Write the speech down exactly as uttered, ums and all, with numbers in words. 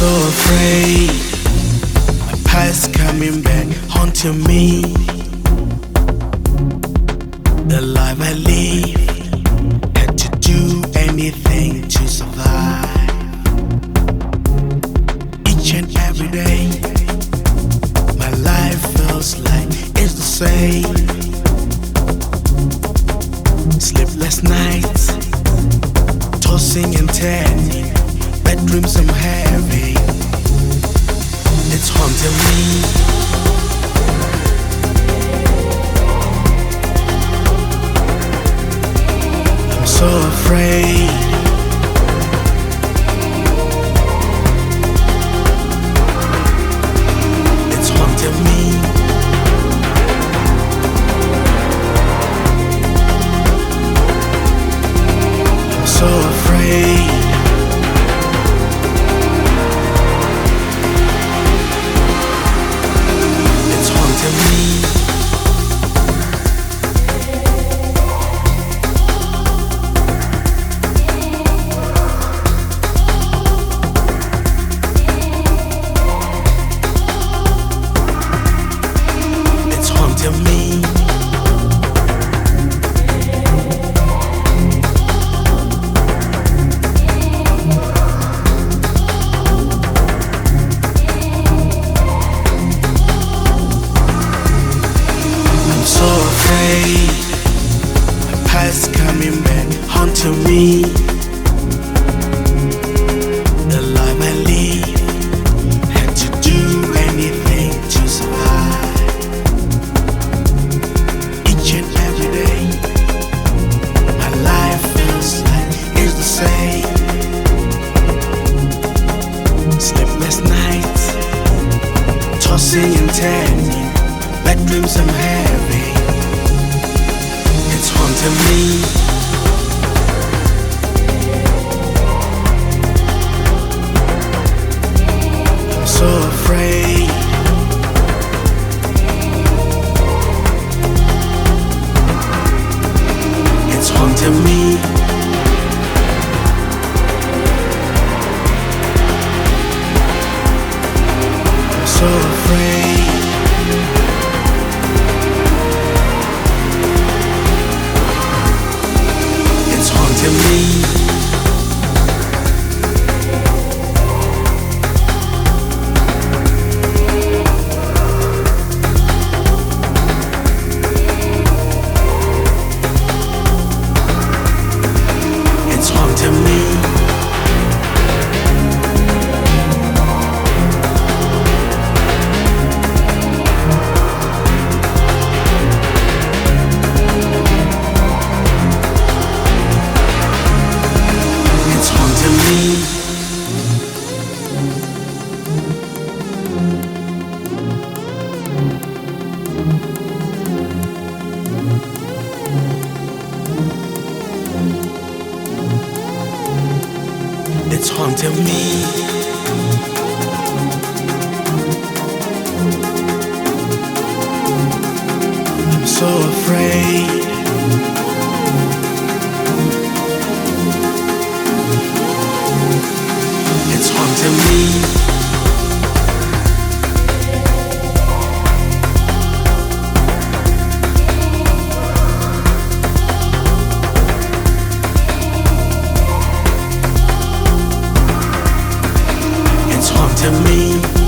so afraid. My past coming back, haunting me. The life I live, had to do anything to survive. Each and every day, my life feels like it's the same. Sleepless nights, tossing and turning, bedrooms I'm heavy. It's haunting me. I'm so afraid. It's haunting me. I'm so afraid. It's haunting me. It's haunting me. I'm so afraid. My past coming back, haunting me. The life I live, had to do anything to survive. Each and every day, my life feels like it's the same. Sleepless nights, tossing and turning, bedrooms I'm heavy. It's haunting me. I'm so afraid. It's haunting me. I'm so afraid. It's haunting me. It's haunting me. It's haunting me. It's haunting me. I'm so afraid. It's haunting me. It's haunting me.